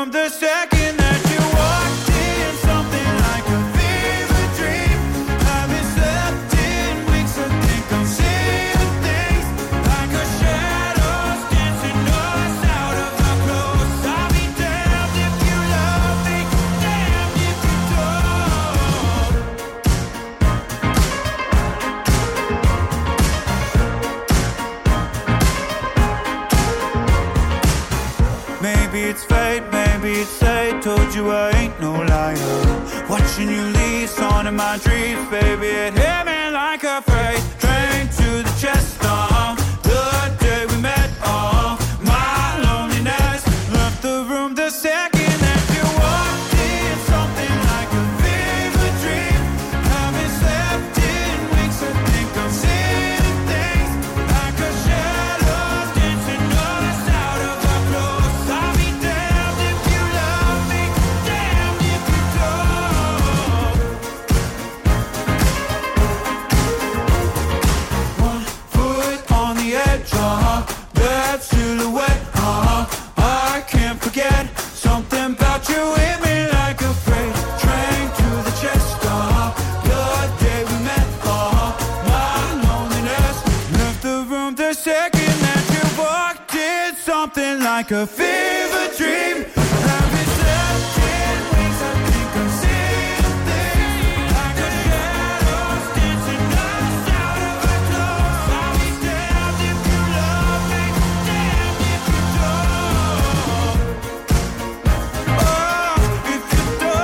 room the second that you walked in. Something like a fever dream. Haven't slept in weeks, I think I'm seeing things like a shadows dancing us out of our clothes. I'll be damned if you love me, damned if you don't. Maybe it's fate, maybe it's fate. Told you I ain't no liar. Watching you leave, song in my dreams, baby. It hit me like a freight train to the chest. The day we met, my loneliness left the room the second that you walked in. Something like a fever dream. Haven't slept in weeks, I think I'm seeing things like a shadow dancing us out of our clothes. I'll be damned if you love me, damned if you don't. One foot on the edge, that silhouette, I can't forget. Something about you hit me like a freight train to the chest. The day we met, my loneliness left the room the second that you walked in. Something like a fever dream. Haven't slept in weeks, I think I'm seeing things like a shadows dancing us out of our clothes. I'll be damned if you love me, damned if you don't. Oh, if you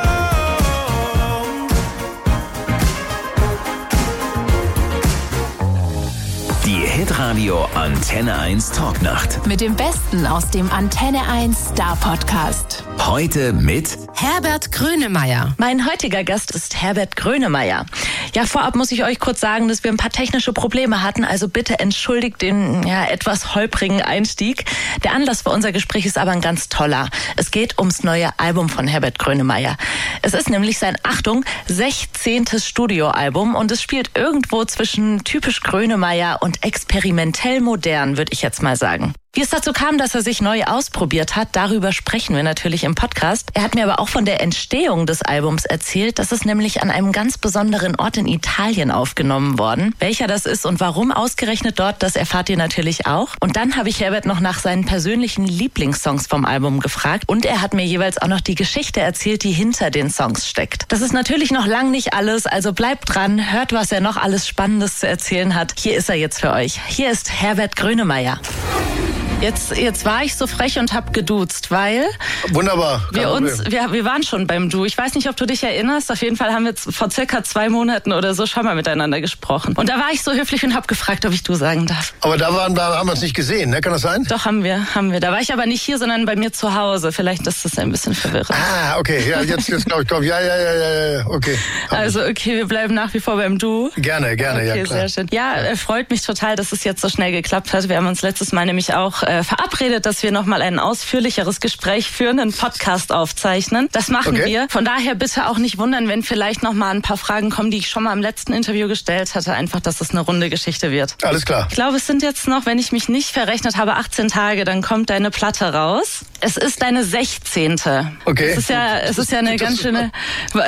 don't. Die Hitradio Antenne 1 Talknacht. Mit dem Besten aus dem Antenne 1 Star Podcast. Heute mit Herbert Grönemeyer. Mein heutiger Gast ist Herbert Grönemeyer. Ja, vorab muss ich euch kurz sagen, dass wir ein paar technische Probleme hatten, also bitte entschuldigt den etwas holprigen Einstieg. Der Anlass für unser Gespräch ist aber ein ganz toller. Es geht ums neue Album von Herbert Grönemeyer. Es ist nämlich sein, Achtung, 16. Studioalbum und es spielt irgendwo zwischen typisch Grönemeyer und experimentell modern, würde ich jetzt mal sagen. Wie es dazu kam, dass er sich neu ausprobiert hat, darüber sprechen wir natürlich im Podcast. Er hat mir aber auch von der Entstehung des Albums erzählt. Das ist nämlich an einem ganz besonderen Ort in Italien aufgenommen worden. Welcher das ist und warum ausgerechnet dort, das erfahrt ihr natürlich auch. Und dann habe ich Herbert noch nach seinen persönlichen Lieblingssongs vom Album gefragt. Und er hat mir jeweils auch noch die Geschichte erzählt, die hinter den Songs steckt. Das ist natürlich noch lang nicht alles, also bleibt dran, hört, was er noch alles Spannendes zu erzählen hat. Hier ist er jetzt für euch. Hier ist Herbert Grönemeyer. Jetzt war ich so frech und hab geduzt, weil wunderbar. Wir waren schon beim Du. Ich weiß nicht, ob du dich erinnerst. Auf jeden Fall haben wir vor circa 2 Monaten oder so schon mal miteinander gesprochen. Und da war ich so höflich und hab gefragt, ob ich Du sagen darf. Aber da haben wir uns nicht gesehen, ne? Kann das sein? Doch, haben wir. Da war ich aber nicht hier, sondern bei mir zu Hause. Vielleicht ist das ein bisschen verwirrend. Ah, okay. Ja, jetzt glaube ich, komm. Ja, okay. Also, okay, wir bleiben nach wie vor beim Du. Gerne, okay, ja, klar. Sehr schön. Ja, freut mich total, dass es jetzt so schnell geklappt hat. Wir haben uns letztes Mal nämlich auch verabredet, dass wir nochmal ein ausführlicheres Gespräch führen, einen Podcast aufzeichnen. Das machen wir. Von daher bitte auch nicht wundern, wenn vielleicht nochmal ein paar Fragen kommen, die ich schon mal im letzten Interview gestellt hatte. Einfach, dass es eine runde Geschichte wird. Alles klar. Ich glaube, es sind jetzt noch, wenn ich mich nicht verrechnet habe, 18 Tage, dann kommt deine Platte raus. Es ist deine 16. Okay. Es ist ja eine ganz schöne War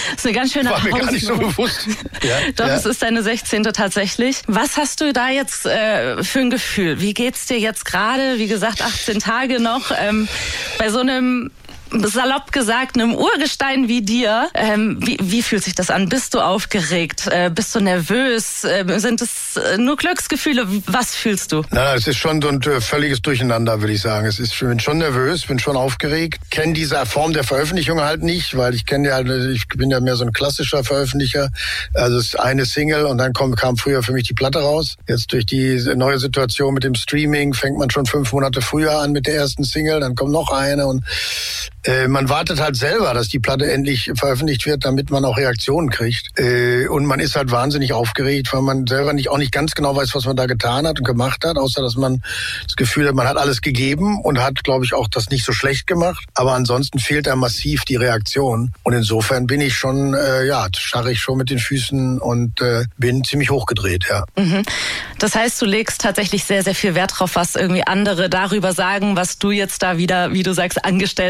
mir gar nicht so bewusst. Ja, Doch, es ist deine 16. tatsächlich. Was hast du da jetzt für ein Gefühl? Wie geht's dir jetzt gerade? Wie gesagt, 18 Tage noch. Bei so einem, salopp gesagt, einem Urgestein wie dir. Wie fühlt sich das an? Bist du aufgeregt? Bist du nervös? Sind es nur Glücksgefühle? Was fühlst du? Na, es ist schon so ein völliges Durcheinander, würde ich sagen. Ich bin schon nervös, bin schon aufgeregt. Kenne diese Form der Veröffentlichung halt nicht, weil ich bin ja mehr so ein klassischer Veröffentlicher. Also es ist eine Single und dann kam früher für mich die Platte raus. Jetzt durch die neue Situation mit dem Streaming fängt man schon 5 Monate früher an mit der ersten Single, dann kommt noch eine und man wartet halt selber, dass die Platte endlich veröffentlicht wird, damit man auch Reaktionen kriegt. Und man ist halt wahnsinnig aufgeregt, weil man selber auch nicht ganz genau weiß, was man da getan hat und gemacht hat, außer dass man das Gefühl hat, man hat alles gegeben und hat, glaube ich, auch das nicht so schlecht gemacht. Aber ansonsten fehlt da massiv die Reaktion. Und insofern bin ich schon, scharre ich schon mit den Füßen und bin ziemlich hochgedreht, ja. Mhm. Das heißt, du legst tatsächlich sehr, sehr viel Wert drauf, was irgendwie andere darüber sagen, was du jetzt da wieder, wie du sagst, angestellt hast.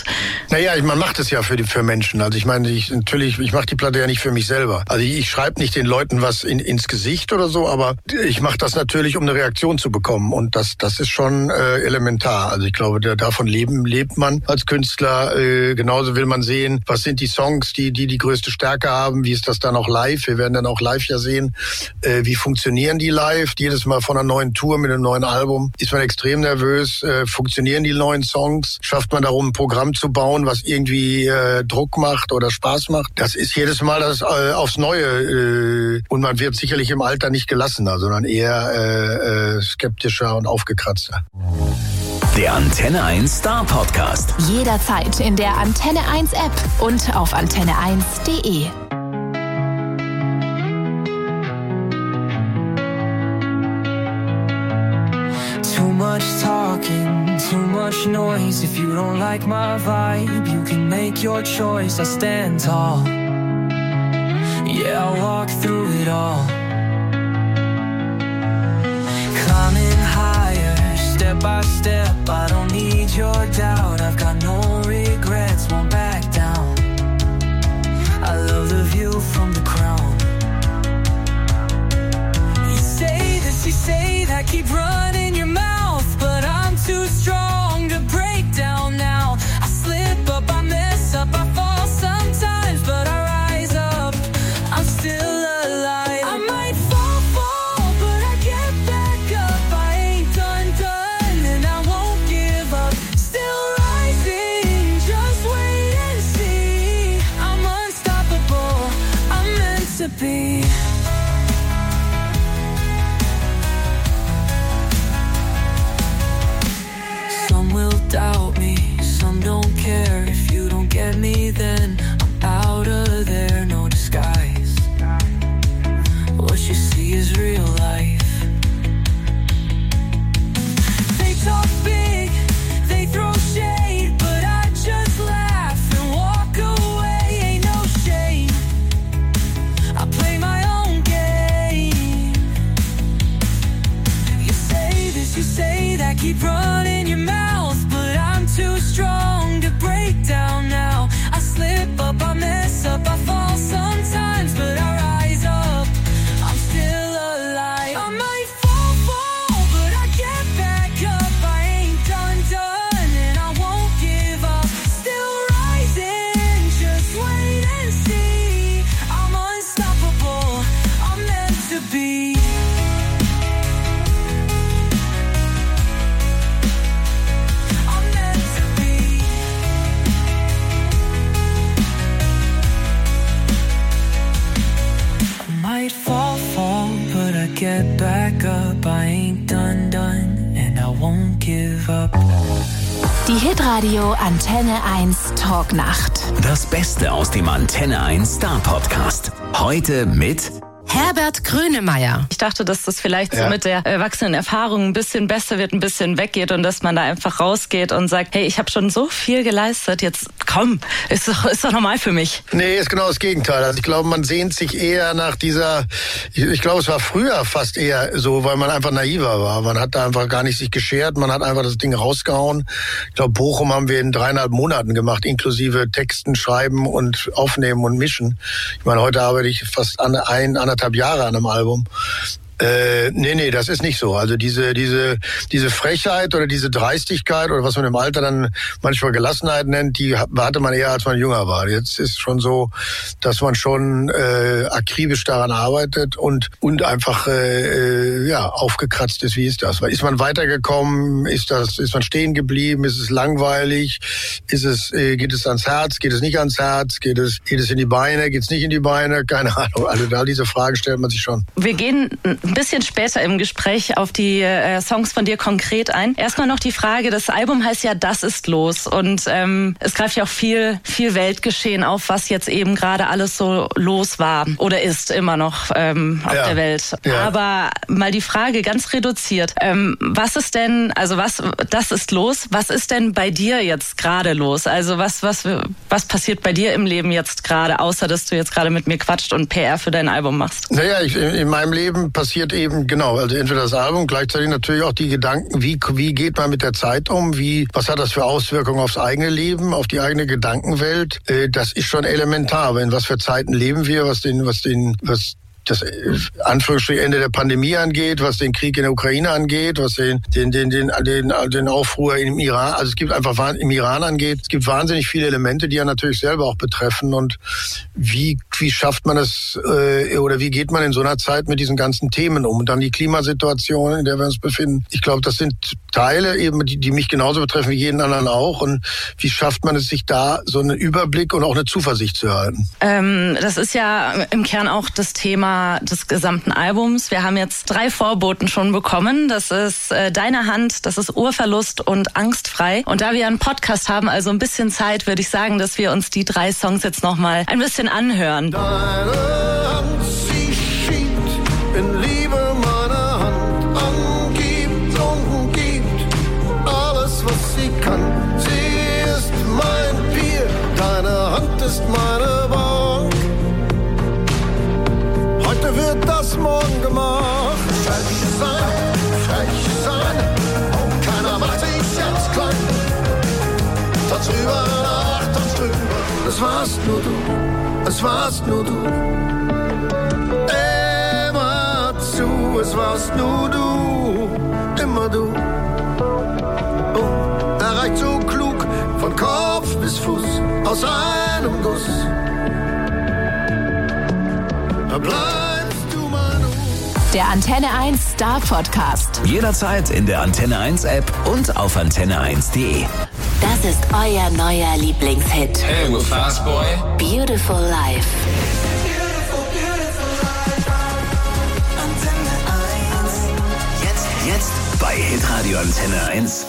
hast? Naja, man macht es ja für Menschen. Also ich meine, ich mache die Platte ja nicht für mich selber. Also ich schreibe nicht den Leuten was ins Gesicht oder so, aber ich mache das natürlich, um eine Reaktion zu bekommen. Und das ist schon elementar. Also ich glaube, davon lebt man als Künstler. Genauso will man sehen, was sind die Songs, die größte Stärke haben. Wie ist das dann auch live? Wir werden dann auch live ja sehen, wie funktionieren die live. Jedes Mal von einer neuen Tour mit einem neuen Album ist man extrem nervös. Funktionieren die neuen Songs? Schafft man darum, ein Programm zu bauen, was irgendwie Druck macht oder Spaß macht? Das ist jedes Mal das aufs Neue. Und man wird sicherlich im Alter nicht gelassener, sondern eher skeptischer und aufgekratzter. Der Antenne 1 Star Podcast. Jederzeit in der Antenne 1 App und auf antenne1.de. Too much talking, too much noise. If you don't like my vibe, you can make your choice. I stand tall, yeah, I'll walk through it all. Climbing higher, step by step. I don't need your doubt. I've got no regrets, won't back down. I love the view from the crown. You say this, you say that, keep running your mouth, but I'm too strong to break down now. I slip up, I mess up, I fall sometimes, but I rise up. I'm still alive. I might fall, but I get back up. I ain't done, and I won't give up. Still rising, just wait and see. I'm unstoppable, I'm meant to be. Some will doubt me, some don't care. If you don't get me, then I'm out of there, no disguise. What you see is real life. They talk big, they throw shade, but I just laugh and walk away. Ain't no shame, I play my own game. You say this, you say that, keep running your mouth, but I'm too strong to break down now. I slip up, I mess up, I fall sometimes, but I rise up. I'm still alive. I might fall, but I get back up. I ain't done, and I won't give up. Still rising, just wait and see. I'm unstoppable, I'm meant to be. I'm meant to be. I might fall, but I get back up. I ain't done, and I won't give up. Die Hitradio Antenne 1 Talknacht. Das Beste aus dem Antenne 1 Star Podcast. Heute mit Herbert Grönemeyer. Ich dachte, dass das vielleicht so mit der erwachsenen Erfahrung ein bisschen besser wird, ein bisschen weggeht und dass man da einfach rausgeht und sagt, hey, ich habe schon so viel geleistet, jetzt komm, ist doch normal für mich. Nee, ist genau das Gegenteil. Also ich glaube, man sehnt sich eher nach dieser, ich glaube, es war früher fast eher so, weil man einfach naiver war. Man hat da einfach gar nicht sich geschert, man hat einfach das Ding rausgehauen. Ich glaube, Bochum haben wir in 3,5 Monaten gemacht, inklusive Texten, Schreiben und Aufnehmen und Mischen. Ich meine, heute arbeite ich fast 1,5 Jahre an einem Album. Nee, das ist nicht so. Also diese Frechheit oder diese Dreistigkeit oder was man im Alter dann manchmal Gelassenheit nennt, die hatte man eher, als man jünger war. Jetzt ist schon so, dass man schon akribisch daran arbeitet und einfach aufgekratzt ist. Wie ist das? Ist man weitergekommen? Ist man stehen geblieben? Ist es langweilig? Geht es ans Herz? Geht es nicht ans Herz? Geht es in die Beine? Geht es nicht in die Beine? Keine Ahnung. Also all diese Fragen stellt man sich schon. Wir gehen ein bisschen später im Gespräch auf die Songs von dir konkret ein. Erstmal noch die Frage, das Album heißt ja Das ist los und es greift ja auch viel Weltgeschehen auf, was jetzt eben gerade alles so los war oder ist immer noch auf der Welt. Ja. Aber mal die Frage ganz reduziert, was ist denn, also das ist los, was ist denn bei dir jetzt gerade los? Also was passiert bei dir im Leben jetzt gerade, außer dass du jetzt gerade mit mir quatscht und PR für dein Album machst? Naja, in meinem Leben passiert interessiert eben, genau, also entweder das Album, gleichzeitig natürlich auch die Gedanken, wie geht man mit der Zeit um, was hat das für Auswirkungen aufs eigene Leben, auf die eigene Gedankenwelt. Das ist schon elementar, in was für Zeiten leben wir, was das Anführungsstrich Ende der Pandemie angeht, was den Krieg in der Ukraine angeht, was den Aufruhr im Iran, also es gibt einfach im Iran angeht, es gibt wahnsinnig viele Elemente, die ja natürlich selber auch betreffen. Und wie schafft man es oder wie geht man in so einer Zeit mit diesen ganzen Themen um? Und dann die Klimasituation, in der wir uns befinden. Ich glaube, das sind Teile eben, die mich genauso betreffen wie jeden anderen auch. Und wie schafft man es, sich da so einen Überblick und auch eine Zuversicht zu erhalten? Das ist ja im Kern auch das Thema des gesamten Albums. Wir haben jetzt 3 Vorboten schon bekommen. Das ist Deine Hand, das ist Urverlust und Angstfrei. Und da wir einen Podcast haben, also ein bisschen Zeit, würde ich sagen, dass wir uns die 3 Songs jetzt nochmal ein bisschen anhören. Deine Hand, sie schiebt in Liebe meine Hand, angibt und gibt alles, was sie kann. Sie ist mein Bier, deine Hand ist meine Bank. Heute wird das morgen gemacht. Frech sein, oh, keiner macht sich jetzt klein. Tanz rüber nach, tanz rüber. Es warst nur du. Immer zu, es warst nur du, immer du. Oh, erreicht so klug, von Kopf bis Fuß, aus einem Guss. Da bleibst du mein Der Antenne 1 Star Podcast. Jederzeit in der Antenne 1 App und auf antenne1.de. Das ist euer neuer Lieblingshit. Hey, we're Fast Boy. Beautiful Life. Jetzt bei Hitradio Antenne 1.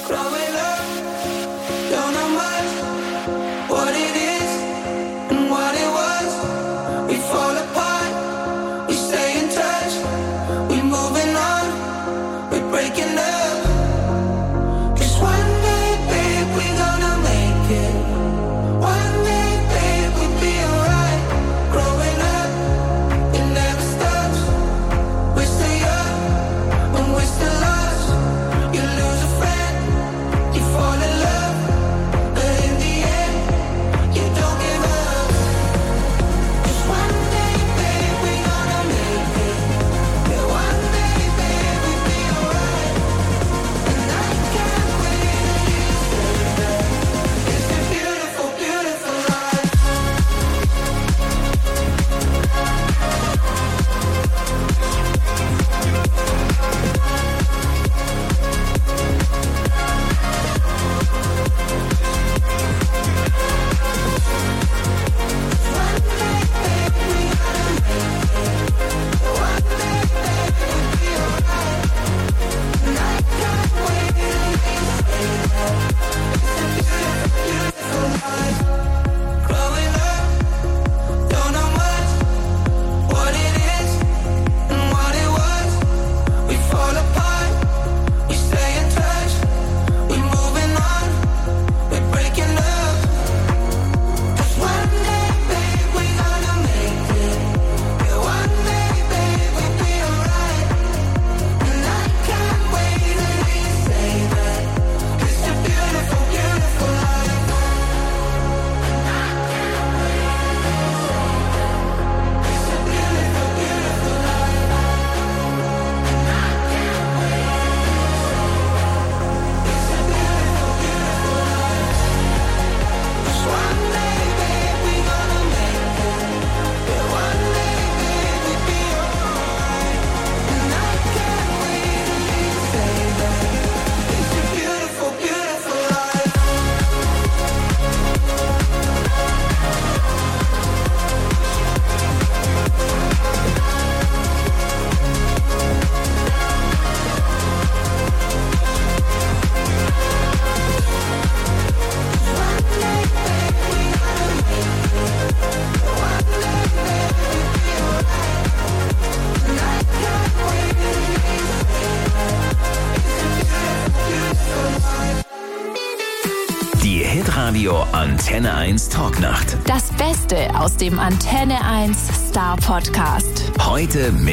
Hitradio Antenne 1 Talknacht. Das Beste aus dem Antenne 1 Star Podcast. Heute mit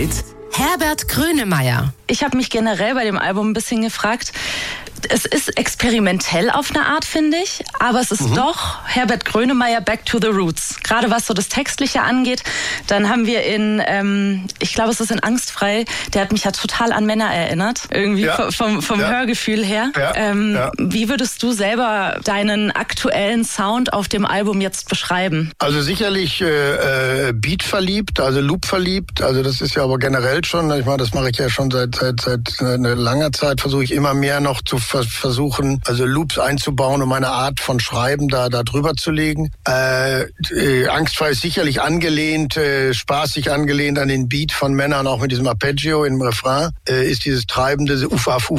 Herbert Grönemeyer. Ich habe mich generell bei dem Album ein bisschen gefragt, es ist experimentell auf eine Art, finde ich, aber es ist doch Herbert Grönemeyer Back to the Roots. Gerade was so das Textliche angeht, dann haben wir ich glaube, es ist in Angstfrei, der hat mich ja total an Männer erinnert, irgendwie vom Hörgefühl her. Wie würdest du selber deinen aktuellen Sound auf dem Album jetzt beschreiben? Also sicherlich Beat verliebt, also Loop verliebt, also das ist ja aber generell schon, ich meine, das mache ich ja schon seit einer langer Zeit, versuche ich immer mehr noch zu versuchen, also Loops einzubauen, um eine Art von Schreiben da drüber zu legen. Angstfrei ist sicherlich angelehnt, spaßig angelehnt an den Beat von Männern, auch mit diesem Arpeggio im Refrain, ist dieses treibende Ufaf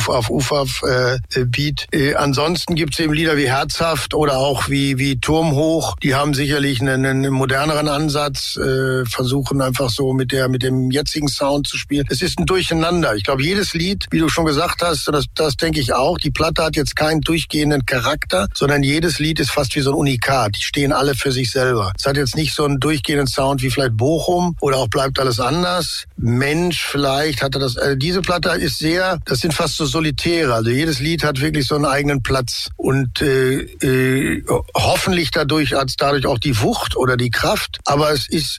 Beat. Ansonsten gibt es eben Lieder wie Herzhaft oder auch wie Turm hoch, die haben sicherlich einen moderneren Ansatz, versuchen einfach so mit dem jetzigen Sound zu spielen. Es ist ein Durcheinander. Ich glaube, jedes Lied, wie du schon gesagt hast, das denke ich auch, die Platte hat jetzt keinen durchgehenden Charakter, sondern jedes Lied ist fast wie so ein Unikat. Die stehen alle für sich selber. Es hat jetzt nicht so einen durchgehenden Sound wie vielleicht Bochum oder auch Bleibt alles anders. Mensch, vielleicht hatte das, diese Platte ist das sind fast so Solitäre. Also jedes Lied hat wirklich so einen eigenen Platz. Und hoffentlich dadurch auch die Wucht oder die Kraft. Aber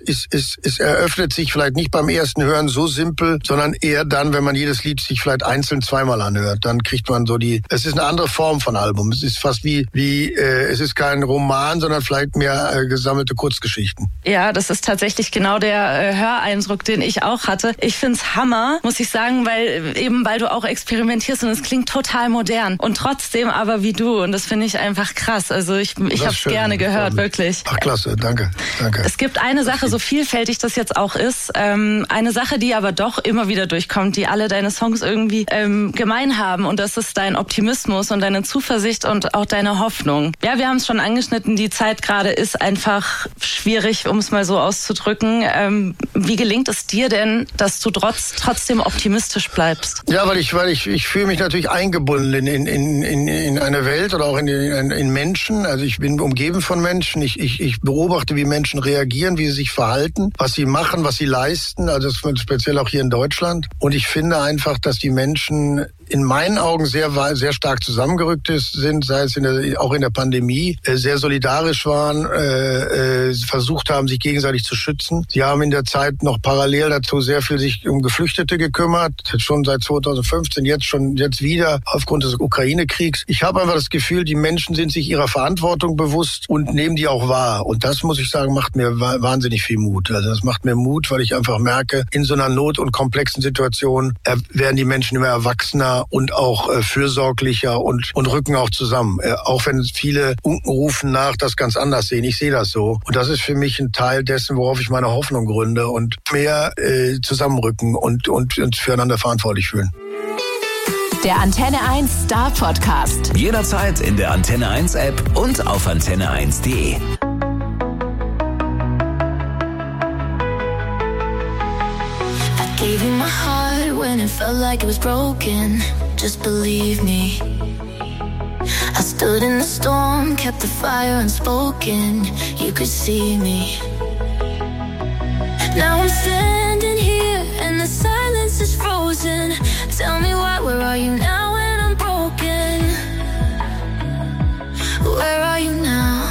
es eröffnet sich vielleicht nicht beim ersten Hören so simpel, sondern eher dann, wenn man jedes Lied sich vielleicht einzeln zweimal anhört. Dann kriegt man so es ist eine andere Form von Album. Es ist fast es ist kein Roman, sondern vielleicht mehr gesammelte Kurzgeschichten. Ja, das ist tatsächlich genau der Höreindruck, den ich auch hatte. Ich find's Hammer, muss ich sagen, weil du auch experimentierst und es klingt total modern. Und trotzdem aber wie du. Und das finde ich einfach krass. Also ich hab's gerne gehört, wirklich. Ach, klasse, danke. Es gibt eine Sache, so vielfältig das jetzt auch ist, eine Sache, die aber doch immer wieder durchkommt, die alle deine Songs irgendwie gemein haben. Und das ist dein Optimismus und deine Zuversicht und auch deine Hoffnung. Ja, wir haben es schon angeschnitten, die Zeit gerade ist einfach schwierig, um es mal so auszudrücken. Wie gelingt es dir denn, dass du trotzdem optimistisch bleibst? Ja, weil ich fühle mich natürlich eingebunden in eine Welt oder auch in Menschen. Also ich bin umgeben von Menschen. Ich beobachte, wie Menschen reagieren, wie sie sich verhalten, was sie machen, was sie leisten. Also speziell auch hier in Deutschland. Und ich finde einfach, dass die Menschen in meinen Augen sehr stark zusammengerückt sind, sei es auch in der Pandemie, sehr solidarisch waren, versucht haben, sich gegenseitig zu schützen. Sie haben in der Zeit noch parallel dazu sehr viel sich um Geflüchtete gekümmert, schon seit 2015, jetzt wieder aufgrund des Ukraine-Kriegs. Ich habe einfach das Gefühl, die Menschen sind sich ihrer Verantwortung bewusst und nehmen die auch wahr. Und das, muss ich sagen, macht mir wahnsinnig viel Mut. Also das macht mir Mut, weil ich einfach merke, in so einer Not- und komplexen Situation werden die Menschen immer erwachsener und auch fürsorglicher und rücken auch zusammen. Auch wenn viele rufen nach, das ganz anders sehen. Ich sehe das so. Und das ist für mich ein Teil dessen, worauf ich meine Hoffnung gründe und mehr zusammenrücken und uns füreinander verantwortlich fühlen. Der Antenne 1 Star Podcast. Jederzeit in der Antenne 1 App und auf antenne1.de. Gave you my heart when it felt like it was broken. Just believe me. I stood in the storm, kept the fire unspoken. You could see me. Now I'm standing here and the silence is frozen. Tell me why, where are you now when I'm broken? Where are you now?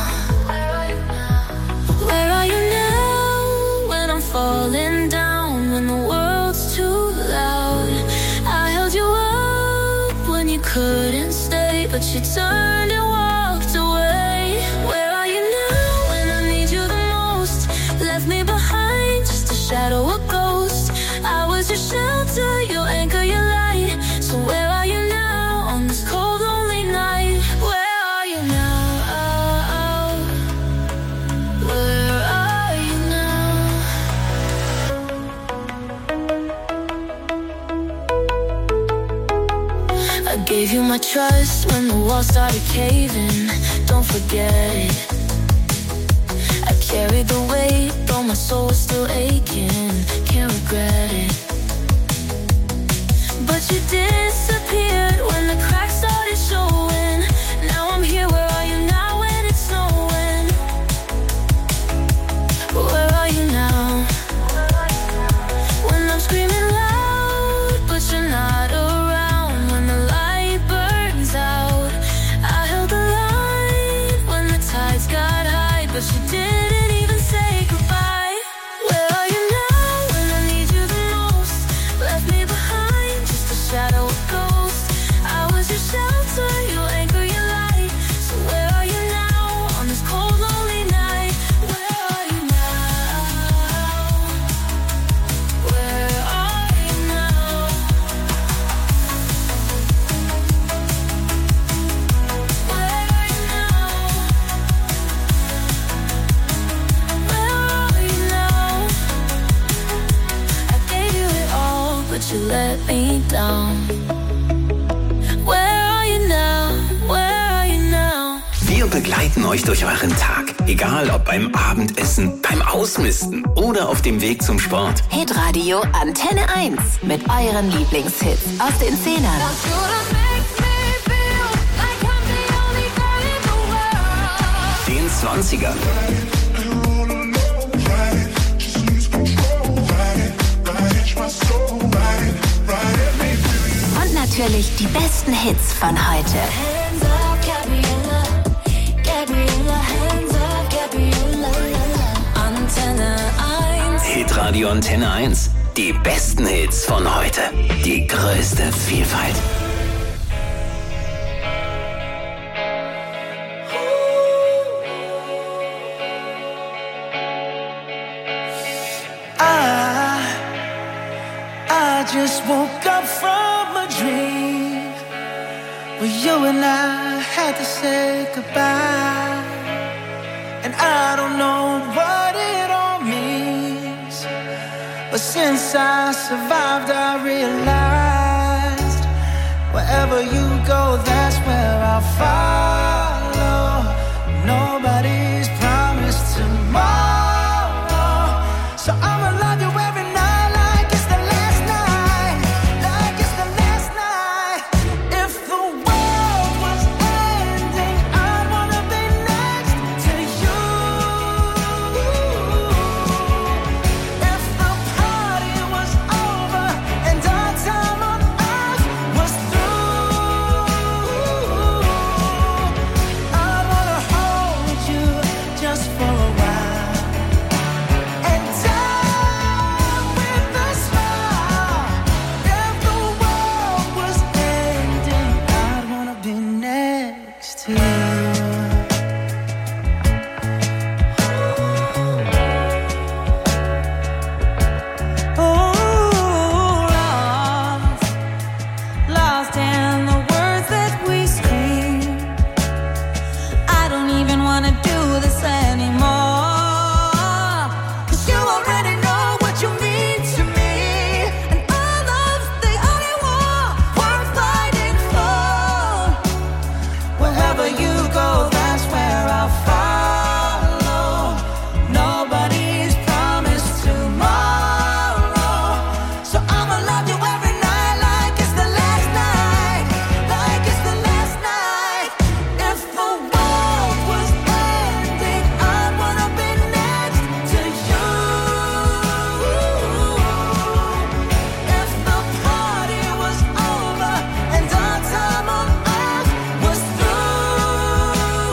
Where are you now when I'm falling down, when the world's too loud? I held you up when you couldn't stay, but you turned and walked away. Where are you now when I need you the most? Left me behind, just a shadow, a ghost. I was your shelter, your anchor, your light. So where are you now on this cold, lonely night? Where are you now? Where are you now? I gave you my trust when the walls started caving. Don't forget it. I carried the weight, though my soul was still aching. Can't regret it. But you disappeared when the cracks started showing. Now I'm here, where are you now when it's snowing? Where are you now? When I'm screaming but she didn't even say goodbye. Where are you now when I need you the most? Left me behind, just a shadow, a ghost. I was your shelter, your anchor, your light. So where are you now on this cold, lonely night? Where are you now? Where are you now? Where are you now? Where are you now? I gave you it all, but you let me down. Where are you now? Where are you now? Wir begleiten euch durch euren Tag. Egal ob beim Abendessen, beim Ausmisten oder auf dem Weg zum Sport. Hitradio Antenne 1 mit euren Lieblingshits aus den 10ern. Den 20ern. Und natürlich die besten Hits von heute. Hands up, Gabriella. Gabriella, hands up, Gabriella. Antenne 1. Hitradio Antenne 1. Die besten Hits von heute. Die größte Vielfalt. I just woke up from a dream where you and I had to say goodbye. And I don't know what it all means, but since I survived I realized wherever you go, that's where I'll follow. Nobody's promised tomorrow, so I'ma love you every night like it's the last night, like it's the last night. If the world was ending, I'd wanna be next to you. If the party was over and our time on earth was through, I'd wanna hold you just for a while and die with a smile. If the world was ending, I'd wanna be next to you. Lost in the words that we scream. I don't even wanna do this anymore, 'cause you already know what you mean to me, and our love's the only war worth fighting for. Wherever you go, that's where I'll follow. Nobody's promised tomorrow, so I'ma love you every night like it's the last night, like it's the last night. If the world was ending, I'd wanna be next to you. If the party was over and our time on earth was through,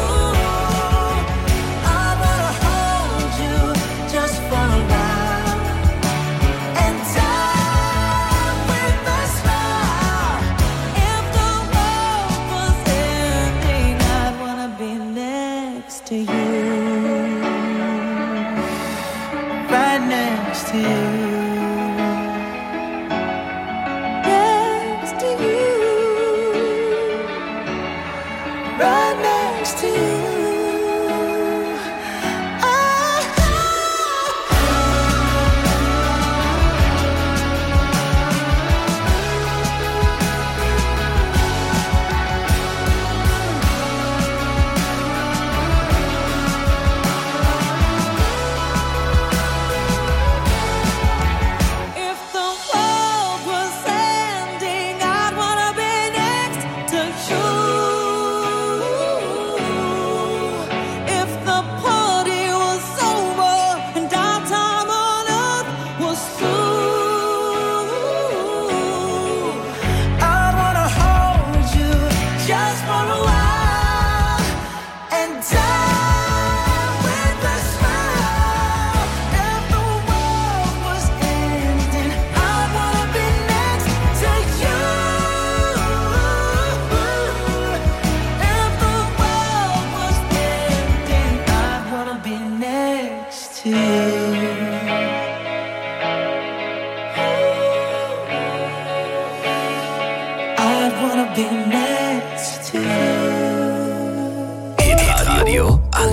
I wanna hold you just for a while and die with a smile. If the world was ending, I'd wanna be next to you, right next to you, next to you, right next to you.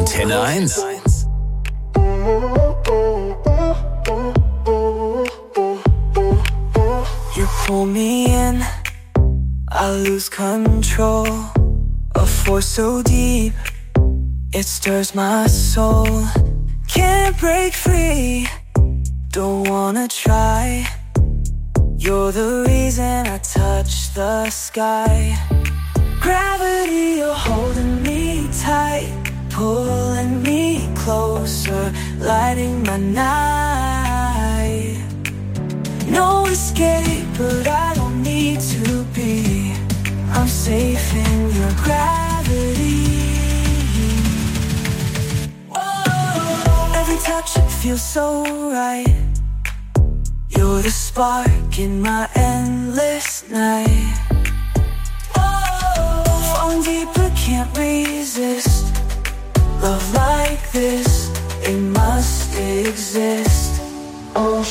Antenne 1. You pull me in, I lose control. A force so deep, it stirs my soul. Can't break free, don't wanna try. You're the reason I touch the sky. Gravity, you're holding me tight, pulling me closer, lighting my night. No escape, but I don't need to be. I'm safe in your gravity. Oh, every touch, it feels so right. You're the spark in my endless night. Oh, falling deeper, can't resist. Love like this, it must exist. Oh,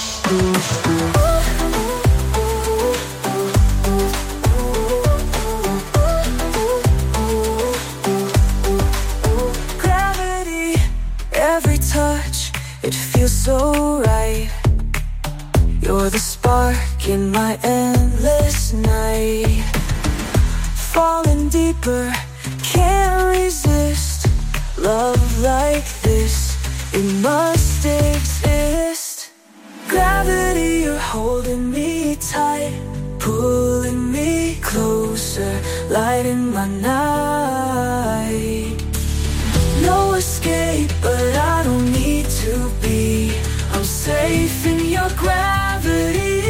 gravity, every touch, it feels so right. You're the spark in my endless night. Falling deeper, can't resist. Love like this, it must exist. Gravity, you're holding me tight, pulling me closer, lighting my night. No escape, but I don't need to be. I'm safe in your gravity.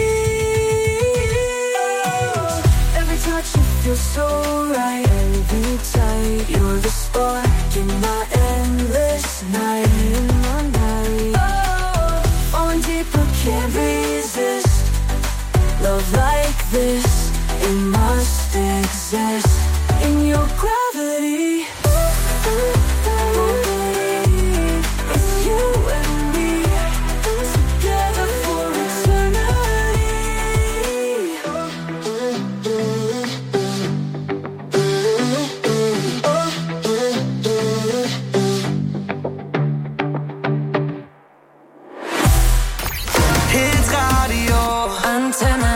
Oh, every touch, you feel so right. Every tight, you're the spark in my endless night. In my night. Oh, falling deeper, can't resist. Love like this, it must exist. In your gravity. It's you and me, together for eternity. Hits Radio Antenne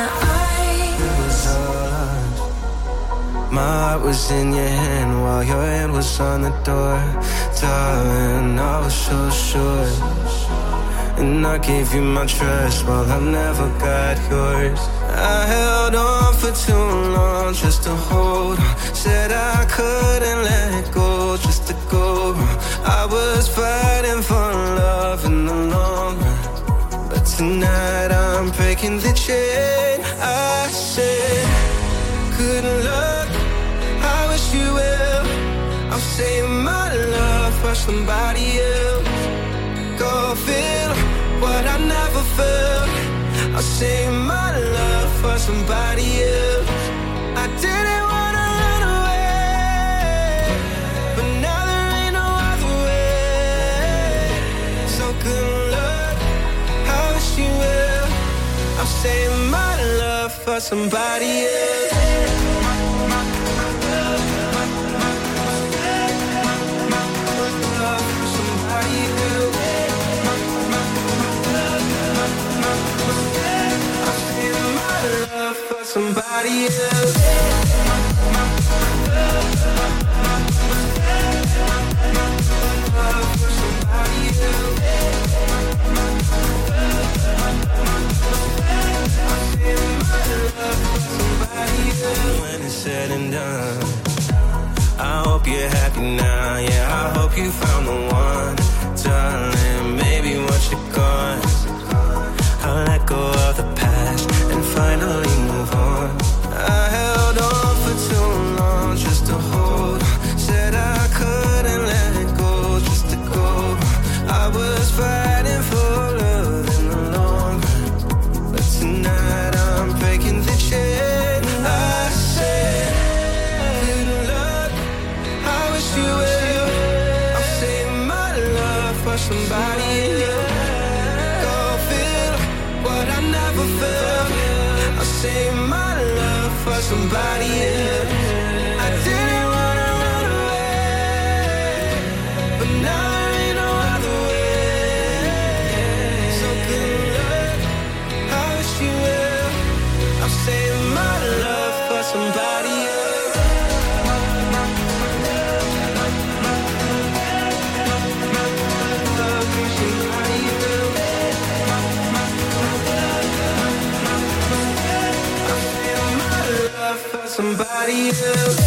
1. My heart was in your hand while your hand was on the door. Darling, I was so sure. And I gave you my trust while I never got yours. I held on for too long just to hold on. Said I couldn't let go just to go wrong. I was fighting for love in the long run, but tonight I'm breaking the chain. I said, good luck, I wish you well. I'm saving my love for somebody else. Go feel what I never felt. I'll save my love for somebody else. I didn't wanna run away, but now there ain't no other way. So good luck, I wish you well. I'm saving my love for somebody else. Somebody else. When it's said and done, I hope you're happy now. Yeah, I hope you found the one, darling. Maybe once you're gone, I'll let go of the past and finally move on. I held on for too long just to hold on. Said I couldn't let go just to go. I was fighting for love in the long run, but tonight I'm breaking the chain. I said, good luck, I wish you well. I'm saving my love for somebody else. Go feel what I never felt. I'll save my love for somebody else. I didn't wanna run away, but now somebody else.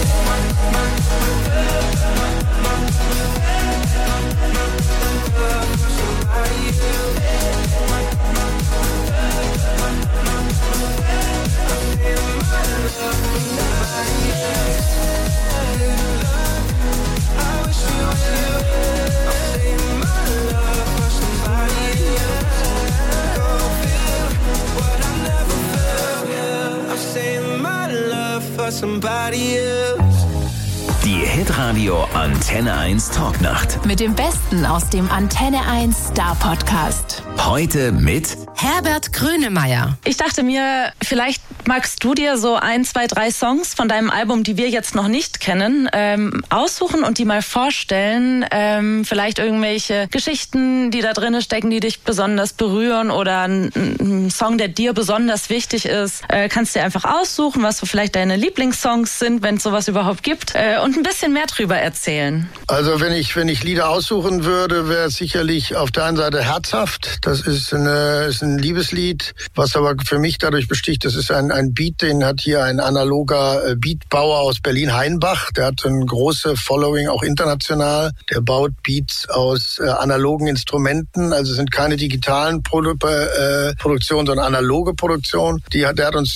Somebody else. Die Hitradio Antenne 1 Talknacht. Mit dem Besten aus dem Antenne 1 Star Podcast. Heute mit Herbert Grönemeyer. Ich dachte mir, vielleicht magst du dir so 1, 2, 3 Songs von deinem Album, die wir jetzt noch nicht kennen, aussuchen und die mal vorstellen. Vielleicht irgendwelche Geschichten, die da drin stecken, die dich besonders berühren oder ein Song, der dir besonders wichtig ist. Kannst dir einfach aussuchen, was so vielleicht deine Lieblingssongs sind, wenn es sowas überhaupt gibt, und ein bisschen mehr drüber erzählen. Also wenn ich Lieder aussuchen würde, wäre es sicherlich auf der einen Seite Herzhaft. Das ist ein Liebeslied, was aber für mich dadurch besticht, das ist ein Beat, den hat hier ein analoger Beatbauer aus Berlin, Heinbach. Der hat ein großes Following, auch international. Der baut Beats aus analogen Instrumenten, also sind keine digitalen Produktionen, sondern analoge Produktionen. Der hat uns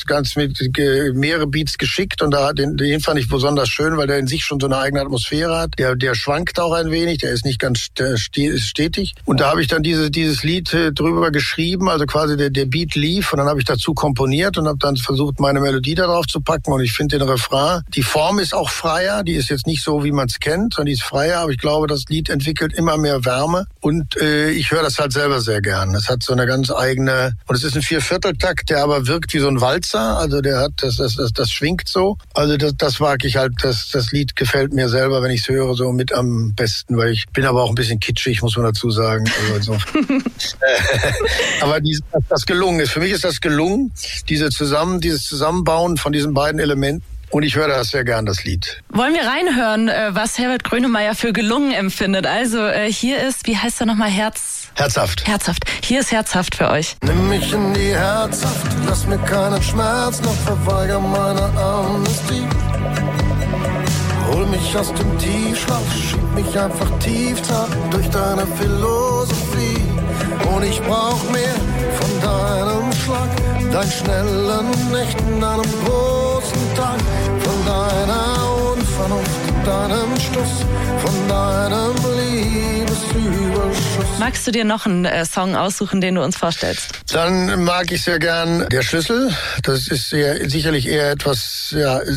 mehrere Beats geschickt und den fand ich besonders schön, weil der in sich schon so eine eigene Atmosphäre hat. Der schwankt auch ein wenig, der ist nicht ganz stetig. Und da habe ich dann dieses Lied drüber geschrieben, also quasi der Beat lief und dann habe ich dazu komponiert und habe dann versucht, meine Melodie darauf zu packen und ich finde den Refrain, die Form ist auch freier, die ist jetzt nicht so, wie man es kennt, sondern die ist freier, aber ich glaube, das Lied entwickelt immer mehr Wärme und ich höre das halt selber sehr gern. Das hat so eine ganz eigene, und es ist ein 4/4-Takt, der aber wirkt wie so ein Walzer, also der hat, das schwingt so, also das mag ich halt, das Lied gefällt mir selber, wenn ich es höre, so mit am besten, weil ich bin aber auch ein bisschen kitschig, muss man dazu sagen. Also so. Aber das gelungen ist. Für mich ist das gelungen, dieses Zusammenbauen von diesen beiden Elementen. Und ich höre das sehr gern, das Lied. Wollen wir reinhören, was Herbert Grönemeyer für gelungen empfindet? Also hier ist, wie heißt er nochmal, Herzhaft. Herzhaft. Hier ist Herzhaft für euch. Nimm mich in die Herzhaft, lass mir keinen Schmerz, noch verweigere meine Amnestie. Hol mich aus dem Tiefschlaf, schieb mich einfach tief durch deine Philosophie. Und ich brauch mehr von deinem Schlag, deinen schnellen Nächten, deinem großen Tag, von deiner Unvernunft, deinem Stuss, von deinem Liebesüberschuss. Magst du dir noch einen Song aussuchen, den du uns vorstellst? Dann mag ich sehr gern Der Schlüssel. Das ist sicherlich eher etwas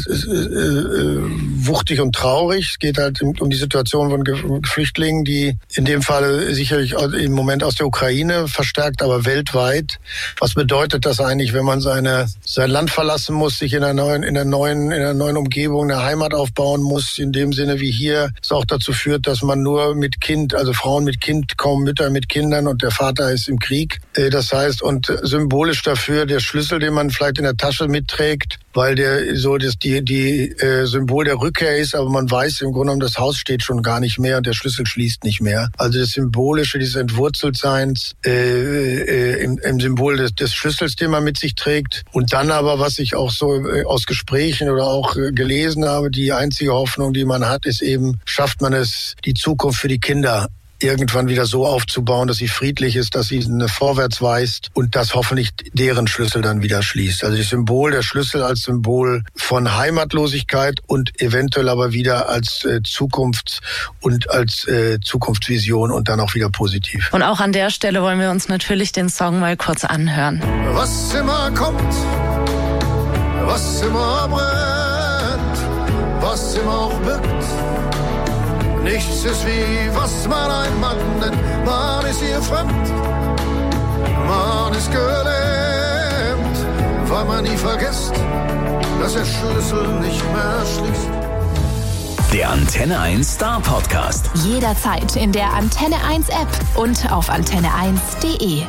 wuchtig und traurig. Es geht halt um die Situation von Flüchtlingen, die in dem Fall sicherlich im Moment aus der Ukraine verstärkt, aber weltweit. Was bedeutet das eigentlich, wenn man sein Land verlassen muss, sich in einer neuen Umgebung eine Heimat aufbauen muss, in dem Sinne wie hier es auch dazu führt, dass man nur mit Kind, also Frauen mit Kind, kaum Mütter mit Kindern und der Vater ist im Krieg. Das heißt, und symbolisch dafür der Schlüssel, den man vielleicht in der Tasche mitträgt, weil der so die Symbol der Rückkehr ist, aber man weiß im Grunde genommen, das Haus steht schon gar nicht mehr und der Schlüssel schließt nicht mehr. Also das Symbolische dieses Entwurzeltseins im Symbol des Schlüssels, den man mit sich trägt. Und dann aber, was ich auch so aus Gesprächen oder auch gelesen habe, die einzige Hoffnung, die man hat, ist eben, schafft man es, die Zukunft für die Kinder irgendwann wieder so aufzubauen, dass sie friedlich ist, dass sie vorwärts weist und dass hoffentlich deren Schlüssel dann wieder schließt. Also das Symbol, der Schlüssel als Symbol von Heimatlosigkeit und eventuell aber wieder als Zukunfts- und als Zukunftsvision und dann auch wieder positiv. Und auch an der Stelle wollen wir uns natürlich den Song mal kurz anhören. Was immer kommt, was immer brennt, was immer auch birgt, nichts ist wie, was man ein Mann nennt. Man ist hier fremd, man ist gelähmt, weil man nie vergisst, dass der Schlüssel nicht mehr schließt. Der Antenne 1 Star Podcast. Jederzeit in der Antenne 1 App und auf antenne1.de.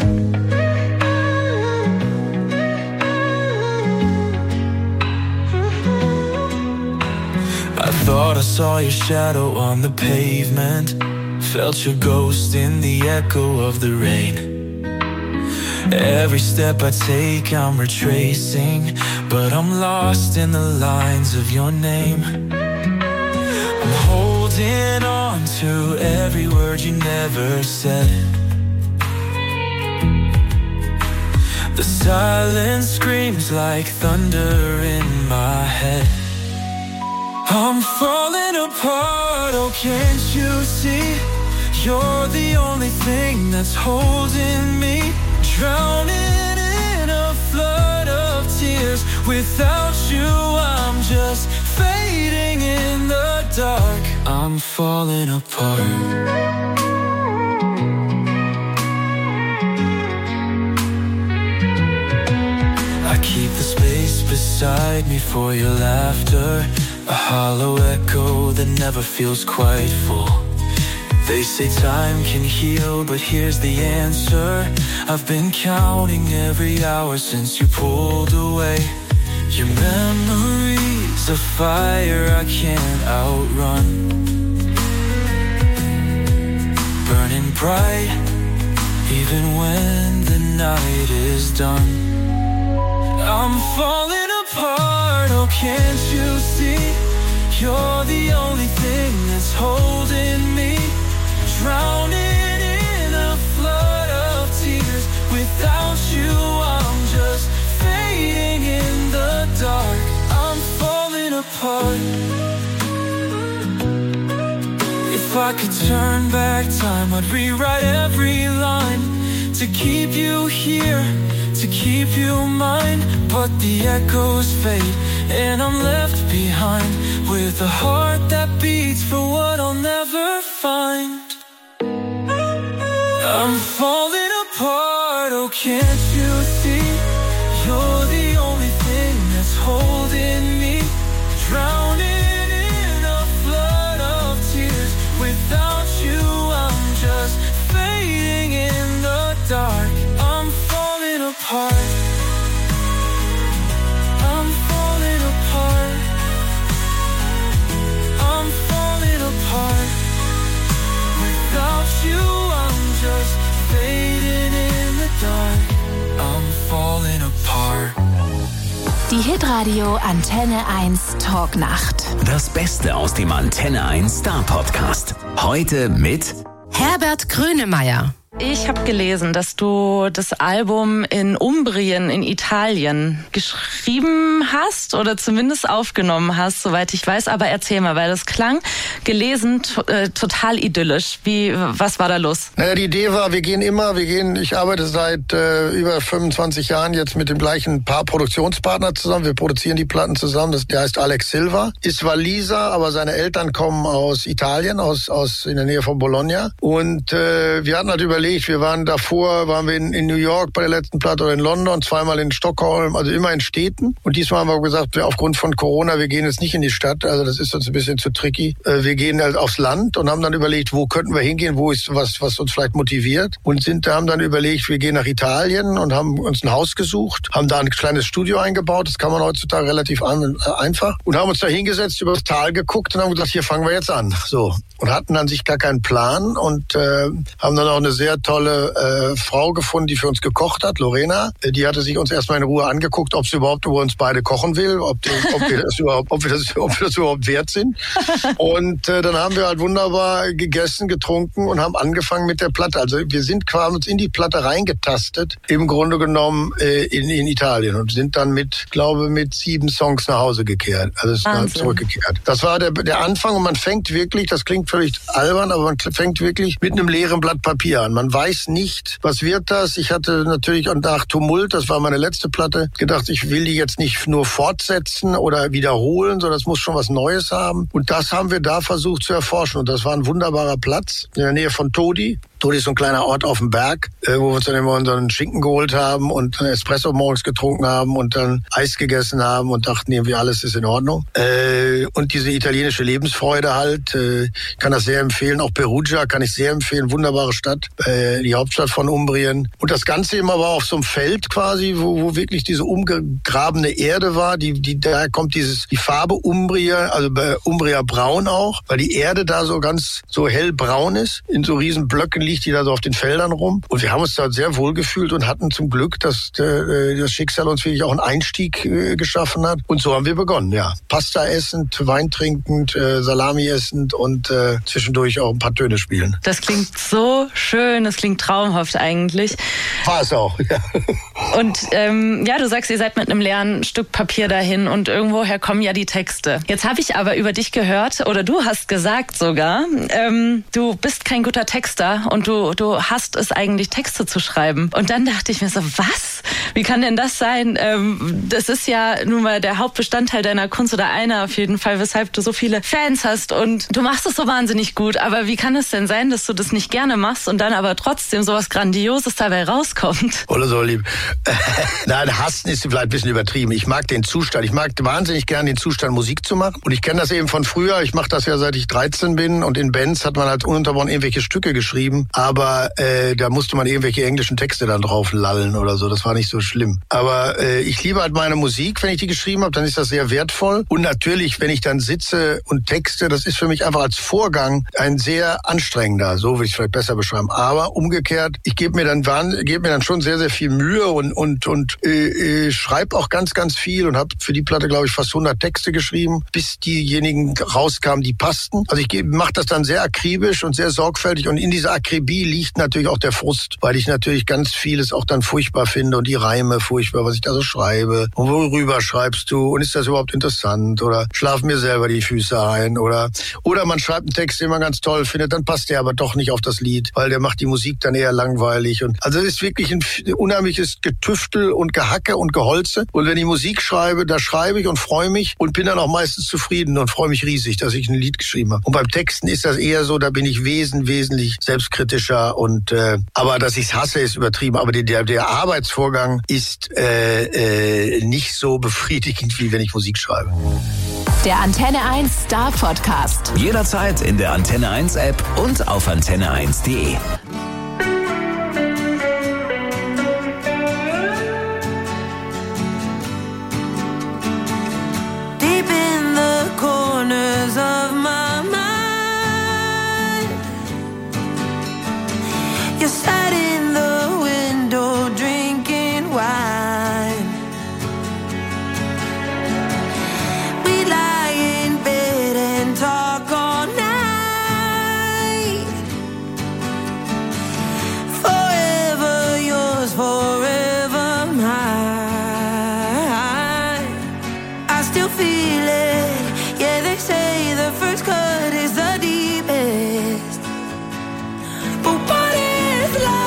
I thought I saw your shadow on the pavement, felt your ghost in the echo of the rain. Every step I take I'm retracing, but I'm lost in the lines of your name. I'm holding on to every word you never said. The silence screams like thunder in my head. I'm falling apart, oh can't you see? You're the only thing that's holding me. Drowning in a flood of tears. Without you I'm just fading in the dark. I'm falling apart. I keep the space beside me for your laughter, a hollow echo that never feels quite full. They say time can heal, but here's the answer. I've been counting every hour since you pulled away. Your memory's a fire I can't outrun, burning bright even when the night is done. I'm falling apart, oh can't you see? You're the only thing that's holding me. Drowning in a flood of tears. Without you I'm just fading in the dark. I'm falling apart. If I could turn back time, I'd rewrite every line to keep you here, to keep you mine. But the echoes fade and I'm left behind with a heart that beats for what I'll never find. I'm falling apart, oh can't you see? You're the only thing that's holding me. Drowning in a flood of tears. Without you I'm just fading in the dark. I'm falling apart. I'm falling apart. I'm falling apart. Without you just fading in the dark. I'm falling apart. Die Hitradio Antenne 1 Talknacht. Das Beste aus dem Antenne 1 Star Podcast. Heute mit Herbert Grönemeyer. Ich habe gelesen, dass du das Album in Umbrien in Italien geschrieben hast oder zumindest aufgenommen hast, soweit ich weiß. Aber erzähl mal, weil das klang gelesen total idyllisch. Was war da los? Naja, die Idee war, ich arbeite seit über 25 Jahren jetzt mit dem gleichen Produktionspartner zusammen. Wir produzieren die Platten zusammen. Der heißt Alex Silva, ist Waliser, aber seine Eltern kommen aus Italien, aus in der Nähe von Bologna. Und wir hatten halt überlegt, waren wir in New York bei der letzten Platte oder in London, zweimal in Stockholm, also immer in Städten. Und diesmal haben wir gesagt, aufgrund von Corona, wir gehen jetzt nicht in die Stadt, also das ist uns ein bisschen zu tricky. Wir gehen halt aufs Land und haben dann überlegt, wo könnten wir hingehen, wo ist was uns vielleicht motiviert. Und haben dann überlegt, wir gehen nach Italien und haben uns ein Haus gesucht, haben da ein kleines Studio eingebaut, das kann man heutzutage relativ einfach. Und haben uns da hingesetzt, über das Tal geguckt und haben gesagt, hier fangen wir jetzt an. So. Und hatten an sich gar keinen Plan und haben dann auch eine sehr tolle Frau gefunden, die für uns gekocht hat, Lorena. Die hatte sich uns erstmal in Ruhe angeguckt, ob sie überhaupt über uns beide kochen will, ob wir das überhaupt wert sind. Und dann haben wir halt wunderbar gegessen, getrunken und haben angefangen mit der Platte. Also wir haben uns in die Platte reingetastet, im Grunde genommen in Italien und sind dann mit 7 Songs nach Hause gekehrt, also zurückgekehrt. Das war der Anfang und man fängt wirklich, das klingt völlig albern, aber man fängt wirklich mit einem leeren Blatt Papier an. Man weiß nicht, was wird das. Ich hatte natürlich nach Tumult, das war meine letzte Platte, gedacht, ich will die jetzt nicht nur fortsetzen oder wiederholen, sondern es muss schon was Neues haben. Und das haben wir da versucht zu erforschen. Und das war ein wunderbarer Platz in der Nähe von Todi. Todi ist so ein kleiner Ort auf dem Berg, wo wir uns dann immer unseren Schinken geholt haben und einen Espresso morgens getrunken haben und dann Eis gegessen haben und dachten irgendwie, alles ist in Ordnung. Und diese italienische Lebensfreude halt, ich kann das sehr empfehlen. Auch Perugia kann ich sehr empfehlen, wunderbare Stadt, die Hauptstadt von Umbrien. Und das Ganze immer war auf so einem Feld quasi, wo wirklich diese umgegrabene Erde war. Daher kommt die Farbe Umbria, also Umbria braun auch, weil die Erde da so ganz so hellbraun ist. In so riesen Blöcken liegt die da so auf den Feldern rum. Und wir haben uns da sehr wohl gefühlt und hatten zum Glück, dass das Schicksal uns wirklich auch einen Einstieg geschaffen hat. Und so haben wir begonnen, ja. Pasta essend, Wein trinkend, Salami essend und zwischendurch auch ein paar Töne spielen. Das klingt so schön, das klingt traumhaft eigentlich. War es auch, ja. Und du sagst, ihr seid mit einem leeren Stück Papier dahin und irgendwoher kommen ja die Texte. Jetzt habe ich aber über dich gehört, oder du hast gesagt sogar, du bist kein guter Texter und du hasst es eigentlich, Texte zu schreiben. Und dann dachte ich mir so, was? Wie kann denn das sein? Das ist ja nun mal der Hauptbestandteil deiner Kunst oder einer auf jeden Fall, weshalb du so viele Fans hast und du machst es so wahnsinnig gut. Aber wie kann es denn sein, dass du das nicht gerne machst und dann aber trotzdem sowas Grandioses dabei rauskommt? Oder so, lieb. Nein, hassen ist vielleicht ein bisschen übertrieben. Ich mag den Zustand. Ich mag wahnsinnig gerne den Zustand, Musik zu machen. Und ich kenne das eben von früher. Ich mache das ja seit ich 13 bin. Und in Bands hat man halt ununterbrochen irgendwelche Stücke geschrieben. Aber da musste man irgendwelche englischen Texte dann drauf lallen oder so. Das war nicht so schlimm. Aber ich liebe halt meine Musik. Wenn ich die geschrieben habe, dann ist das sehr wertvoll. Und natürlich, wenn ich dann sitze und texte, das ist für mich einfach als Vorgang ein sehr anstrengender. So will ich es vielleicht besser beschreiben. Aber umgekehrt, ich gebe mir dann schon sehr, sehr viel Mühe und schreibe auch ganz, ganz viel und habe für die Platte, glaube ich, fast 100 Texte geschrieben, bis diejenigen rauskamen, die passten. Also ich mache das dann sehr akribisch und sehr sorgfältig und in dieser Akribie liegt natürlich auch der Frust, weil ich natürlich ganz vieles auch dann furchtbar finde und die Reime furchtbar, was ich da so schreibe und worüber schreibst du und ist das überhaupt interessant oder schlafen mir selber die Füße ein oder man schreibt einen Text, den man ganz toll findet, dann passt der aber doch nicht auf das Lied, weil der macht die Musik dann eher langweilig und also es ist wirklich ein unheimliches Getüftel und Gehacke und Geholze und wenn ich Musik schreibe, da schreibe ich und freue mich und bin dann auch meistens zufrieden und freue mich riesig, dass ich ein Lied geschrieben habe. Und beim Texten ist das eher so, da bin ich wesentlich selbstkritischer und aber dass ich es hasse, ist übertrieben. Aber der Arbeitsvorgang ist nicht so befriedigend, wie wenn ich Musik schreibe. Der Antenne 1 Star Podcast. Jederzeit in der Antenne 1 App und auf antenne1.de. Corners of my mind, you sat in the window drinking wine. We lie in bed and talk all night. Forever yours, forever mine. I still feel it. Yeah, they say the first cut is the deepest. But what is love?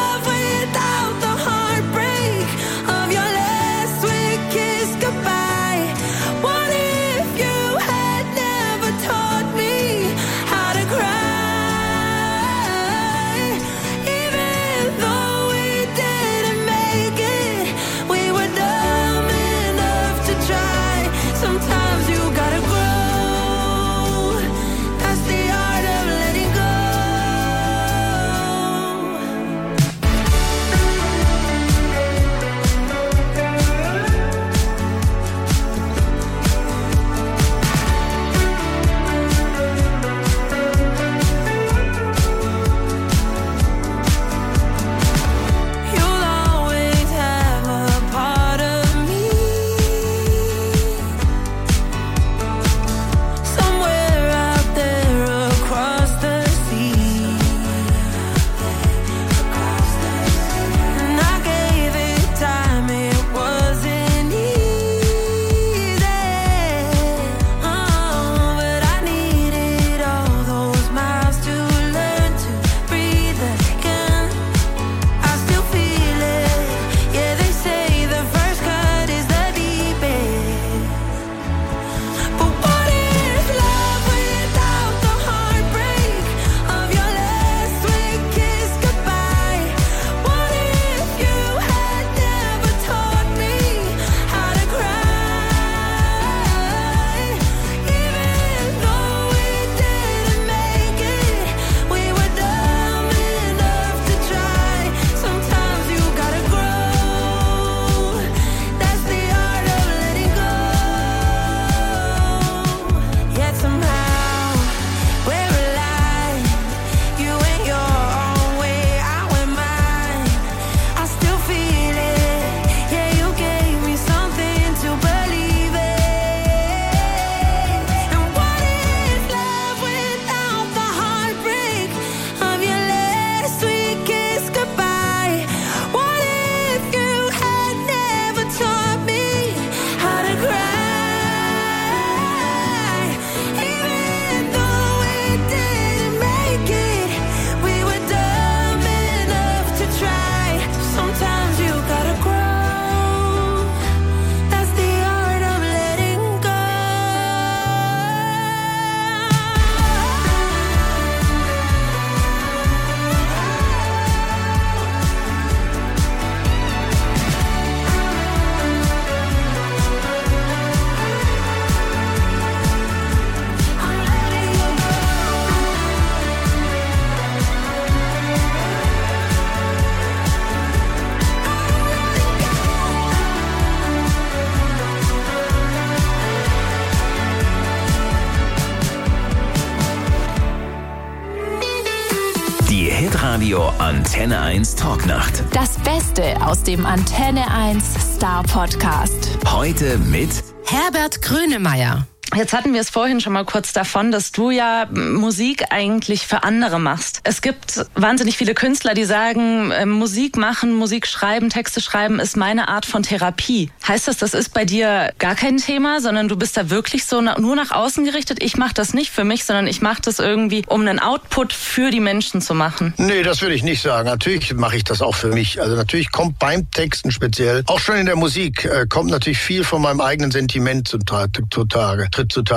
Die Hitradio Antenne 1 Talknacht. Das Beste aus dem Antenne 1 Star Podcast. Heute mit Herbert Grönemeyer. Jetzt hatten wir es vorhin schon mal kurz davon, dass du ja Musik eigentlich für andere machst. Es gibt wahnsinnig viele Künstler, die sagen, Musik machen, Musik schreiben, Texte schreiben ist meine Art von Therapie. Heißt das ist bei dir gar kein Thema, sondern du bist da wirklich so nur nach außen gerichtet? Ich mache das nicht für mich, sondern ich mache das irgendwie, um einen Output für die Menschen zu machen. Nee, das würde ich nicht sagen. Natürlich mache ich das auch für mich. Also natürlich kommt beim Texten speziell, auch schon in der Musik, kommt natürlich viel von meinem eigenen Sentiment zutage.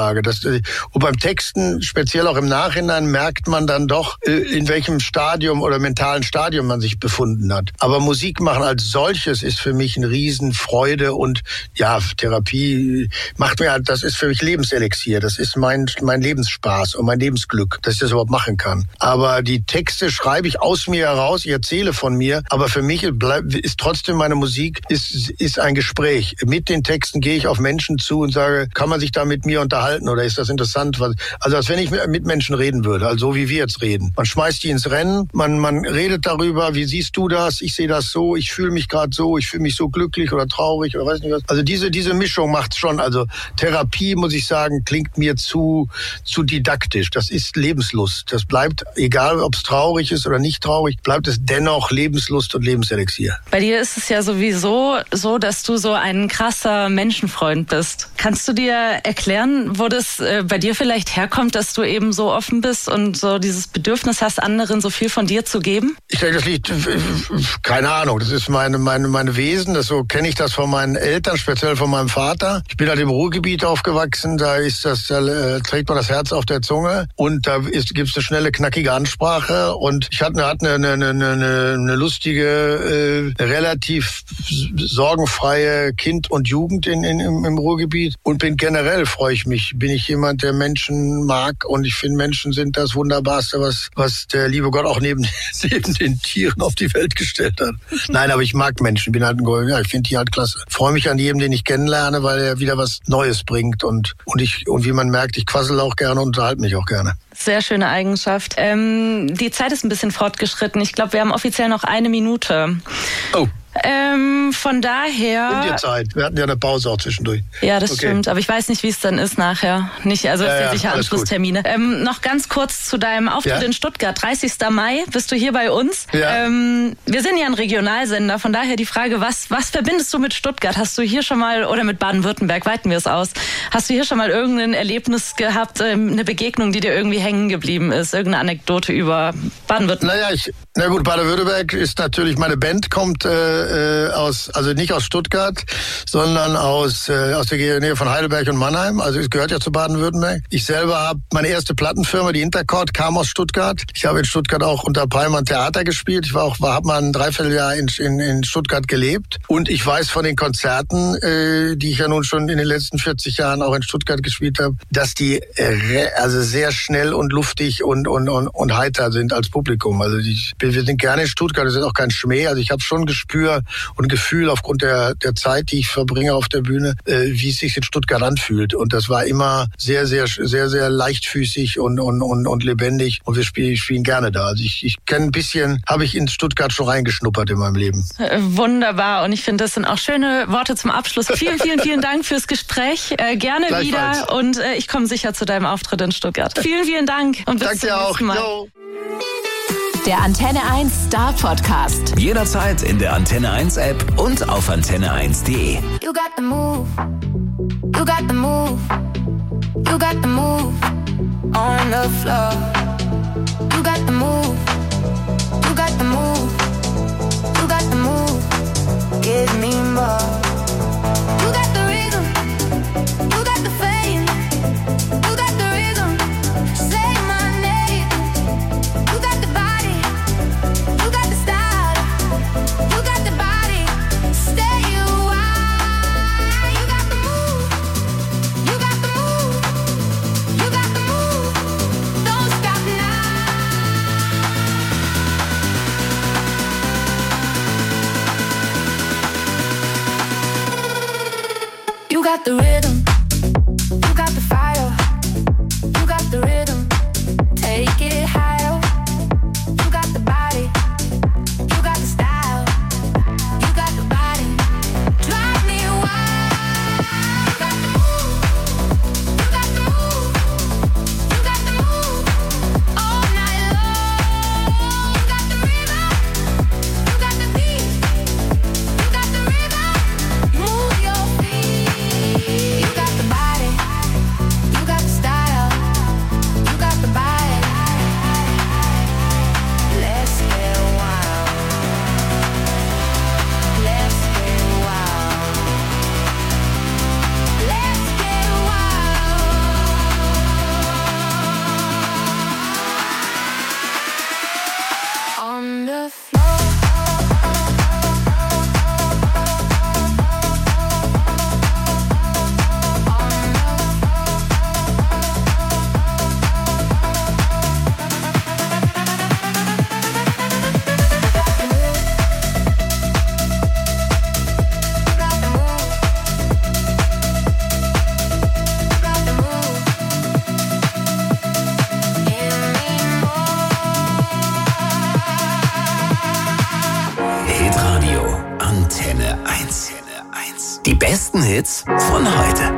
Und beim Texten, speziell auch im Nachhinein, merkt man dann doch, in welchem Stadium oder mentalen Stadium man sich befunden hat. Aber Musik machen als solches ist für mich eine Riesenfreude und ja, Therapie macht mir halt, das ist für mich Lebenselixier. Das ist mein Lebensspaß und mein Lebensglück, dass ich das überhaupt machen kann. Aber die Texte schreibe ich aus mir heraus, ich erzähle von mir, aber für mich ist trotzdem meine Musik ist ein Gespräch. Mit den Texten gehe ich auf Menschen zu und sage, kann man sich da mit mir unterhalten oder ist das interessant? Also als wenn ich mit Menschen reden würde, also so wie wir jetzt reden. Man schmeißt die ins Rennen, man redet darüber, wie siehst du das? Ich sehe das so, ich fühle mich gerade so, ich fühle mich so glücklich oder traurig oder weiß nicht was. Also diese Mischung macht's schon. Also Therapie, muss ich sagen, klingt mir zu didaktisch. Das ist Lebenslust. Das bleibt, egal ob es traurig ist oder nicht traurig, bleibt es dennoch Lebenslust und Lebenselixier. Bei dir ist es ja sowieso so, dass du so ein krasser Menschenfreund bist. Kannst du dir erklären, wo das bei dir vielleicht herkommt, dass du eben so offen bist und so dieses Bedürfnis hast, anderen so viel von dir zu geben? Ich denke, das liegt, keine Ahnung, das ist meine Wesen, so kenne ich das von meinen Eltern, speziell von meinem Vater. Ich bin halt im Ruhrgebiet aufgewachsen, da trägt man das Herz auf der Zunge und da gibt's eine schnelle, knackige Ansprache und ich hatte eine lustige, relativ sorgenfreie Kind und Jugend im Ruhrgebiet und bin ich jemand, der Menschen mag und ich finde, Menschen sind das Wunderbarste, was der liebe Gott auch neben den Tieren auf die Welt gestellt hat. Nein, aber ich mag Menschen, ich finde die halt klasse. Freue mich an jedem, den ich kennenlerne, weil er wieder was Neues bringt und wie man merkt, ich quassel auch gerne und unterhalte mich auch gerne. Sehr schöne Eigenschaft. Die Zeit ist ein bisschen fortgeschritten. Ich glaube, wir haben offiziell noch 1 Minute. Oh. Von daher... Und die Zeit. Wir hatten ja eine Pause auch zwischendurch. Ja, das stimmt. Aber ich weiß nicht, wie es dann ist nachher. Nicht, also es sind sicher Anschlusstermine. Noch ganz kurz zu deinem Auftritt in Stuttgart. 30. Mai bist du hier bei uns. Ja. Wir sind ja ein Regionalsender. Von daher die Frage, was verbindest du mit Stuttgart? Hast du hier schon mal, oder mit Baden-Württemberg, weiten wir es aus, hast du hier schon mal irgendein Erlebnis gehabt, eine Begegnung, die dir irgendwie hängen geblieben ist? Irgendeine Anekdote über Baden-Württemberg? Baden-Württemberg ist natürlich, meine Band kommt also nicht aus Stuttgart, sondern aus der Nähe von Heidelberg und Mannheim. Also es gehört ja zu Baden-Württemberg. Ich selber habe meine erste Plattenfirma, die Intercord, kam aus Stuttgart. Ich habe in Stuttgart auch unter Peimann Theater gespielt. Ich habe mal ein Dreivierteljahr in Stuttgart gelebt. Und ich weiß von den Konzerten, die ich ja nun schon in den letzten 40 Jahren auch in Stuttgart gespielt habe, dass die also sehr schnell und luftig und heiter sind als Publikum. Also wir sind gerne in Stuttgart, das ist auch kein Schmäh. Also ich habe schon Gespür und Gefühl aufgrund der Zeit, die ich verbringe auf der Bühne, wie es sich in Stuttgart anfühlt. Und das war immer sehr, sehr, sehr, sehr leichtfüßig und lebendig. Und wir spielen gerne da. Also ich kenne ein bisschen, habe ich in Stuttgart schon reingeschnuppert in meinem Leben. Wunderbar. Und ich finde, das sind auch schöne Worte zum Abschluss. Vielen, vielen, vielen Dank fürs Gespräch. Gerne wieder. Und ich komme sicher zu deinem Auftritt in Stuttgart. Vielen, vielen Dank. Und bis zum nächsten Mal. Yo. Der Antenne 1 Star Podcast. Jederzeit in der Antenne 1 App und auf antenne1.de. You got the move. You got the move. You got the move on the floor. You got the move. You got the move. You got the move. Give me more. You got the rhythm. You got the fame. You got the rhythm. Say my name. You got the body. You got the style. You got the body. Stay a while. You got the move. You got the move. You got the move. Don't stop now. You got the rhythm. You got the fire. You got the rhythm. Take it higher. You got the Die besten Hits von heute.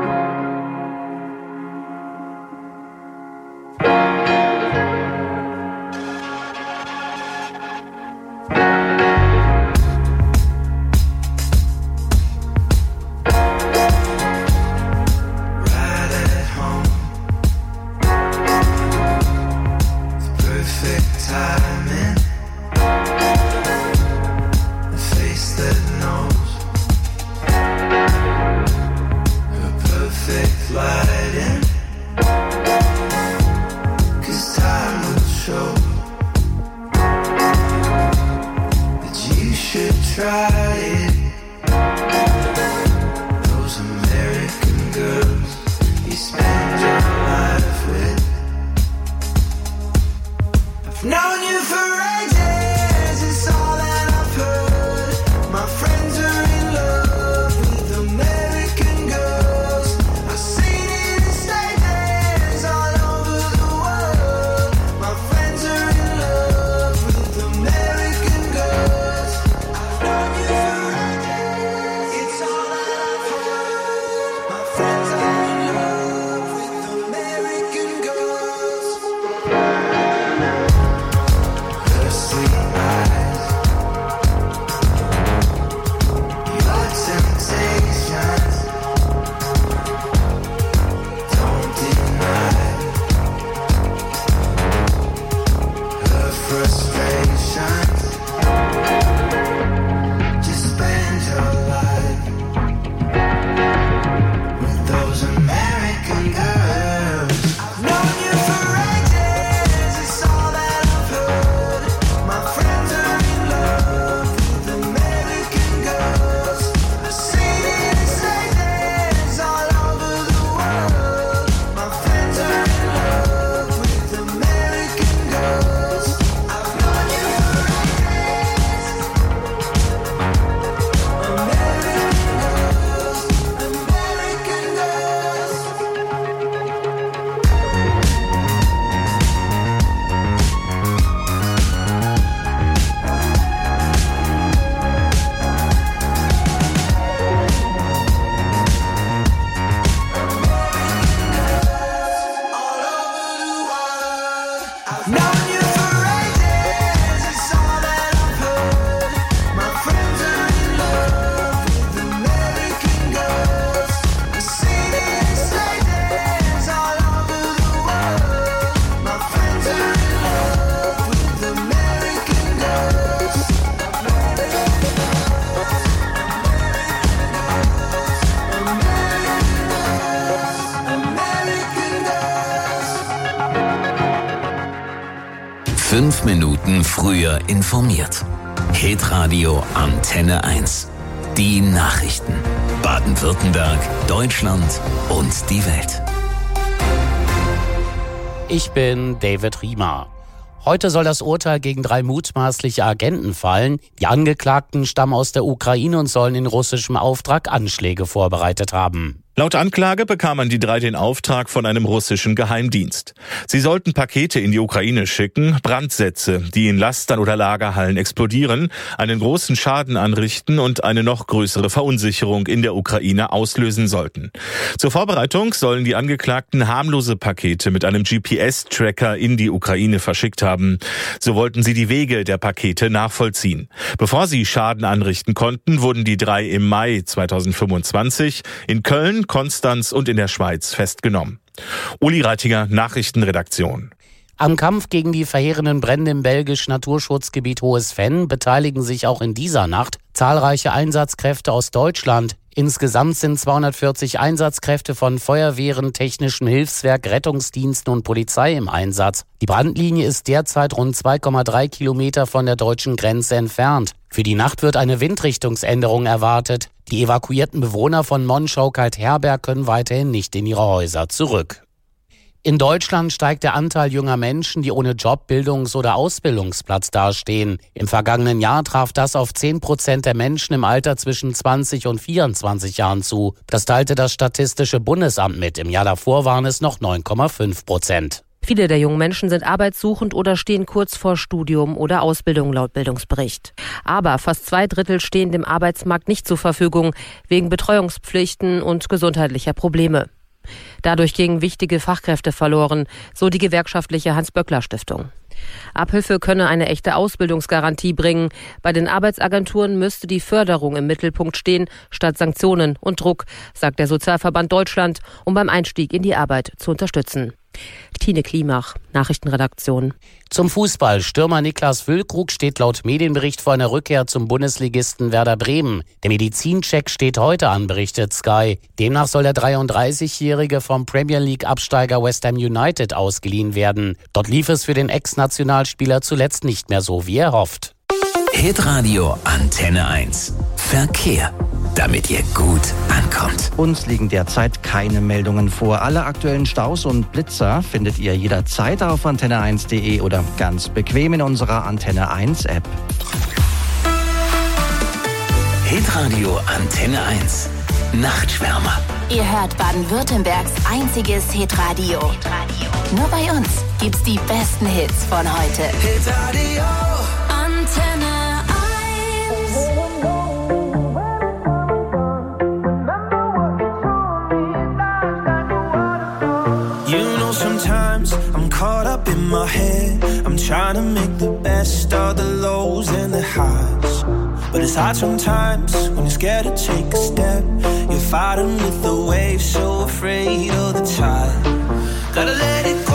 Minuten früher informiert. Hitradio Antenne 1. Die Nachrichten. Baden-Württemberg, Deutschland und die Welt. Ich bin David Riemer. Heute soll das Urteil gegen 3 mutmaßliche Agenten fallen. Die Angeklagten stammen aus der Ukraine und sollen in russischem Auftrag Anschläge vorbereitet haben. Laut Anklage bekamen die 3 den Auftrag von einem russischen Geheimdienst. Sie sollten Pakete in die Ukraine schicken, Brandsätze, die in Lastern oder Lagerhallen explodieren, einen großen Schaden anrichten und eine noch größere Verunsicherung in der Ukraine auslösen sollten. Zur Vorbereitung sollen die Angeklagten harmlose Pakete mit einem GPS-Tracker in die Ukraine verschickt haben. So wollten sie die Wege der Pakete nachvollziehen. Bevor sie Schaden anrichten konnten, wurden die 3 im Mai 2025 in Köln, Konstanz und in der Schweiz festgenommen. Uli Reitiger, Nachrichtenredaktion. Am Kampf gegen die verheerenden Brände im belgischen Naturschutzgebiet Hohes Venn beteiligen sich auch in dieser Nacht zahlreiche Einsatzkräfte aus Deutschland. Insgesamt sind 240 Einsatzkräfte von Feuerwehren, Technischem Hilfswerk, Rettungsdiensten und Polizei im Einsatz. Die Brandlinie ist derzeit rund 2,3 Kilometer von der deutschen Grenze entfernt. Für die Nacht wird eine Windrichtungsänderung erwartet. Die evakuierten Bewohner von Monschau-Kaltherberg können weiterhin nicht in ihre Häuser zurück. In Deutschland steigt der Anteil junger Menschen, die ohne Job, Bildungs- oder Ausbildungsplatz dastehen. Im vergangenen Jahr traf das auf 10% der Menschen im Alter zwischen 20 und 24 Jahren zu. Das teilte das Statistische Bundesamt mit. Im Jahr davor waren es noch 9,5%. Viele der jungen Menschen sind arbeitssuchend oder stehen kurz vor Studium oder Ausbildung laut Bildungsbericht. Aber fast 2/3 stehen dem Arbeitsmarkt nicht zur Verfügung, wegen Betreuungspflichten und gesundheitlicher Probleme. Dadurch gingen wichtige Fachkräfte verloren, so die gewerkschaftliche Hans-Böckler-Stiftung. Abhilfe könne eine echte Ausbildungsgarantie bringen. Bei den Arbeitsagenturen müsste die Förderung im Mittelpunkt stehen, statt Sanktionen und Druck, sagt der Sozialverband Deutschland, um beim Einstieg in die Arbeit zu unterstützen. Tine Klimach, Nachrichtenredaktion. Zum Fußball. Stürmer Niklas Füllkrug steht laut Medienbericht vor einer Rückkehr zum Bundesligisten Werder Bremen. Der Medizincheck steht heute an, berichtet Sky. Demnach soll der 33-Jährige vom Premier League-Absteiger West Ham United ausgeliehen werden. Dort lief es für den Ex-Nationalspieler zuletzt nicht mehr so, wie er hofft. Hitradio Antenne 1. Verkehr. Damit ihr gut ankommt. Uns liegen derzeit keine Meldungen vor. Alle aktuellen Staus und Blitzer findet ihr jederzeit auf antenne1.de oder ganz bequem in unserer Antenne 1 App. Hitradio Antenne 1. Nachtschwärmer. Ihr hört Baden-Württembergs einziges Hitradio. Nur bei uns gibt's die besten Hits von heute. Hitradio Antenne 1. Sometimes I'm caught up in my head. I'm trying to make the best of the lows and the highs. But it's hard sometimes when you're scared to take a step. You're fighting with the waves, so afraid of the tide. Gotta let it go.